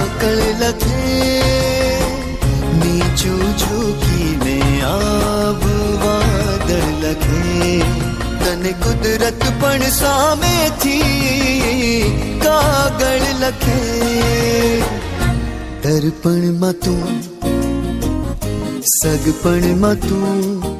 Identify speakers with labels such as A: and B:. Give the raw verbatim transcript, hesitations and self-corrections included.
A: झाकळ लखे नीचू झुकी में आब वादळ लखे तने कुदरत पण सामे थी कागळ लखे दर्पण मां तू सगपण मां तू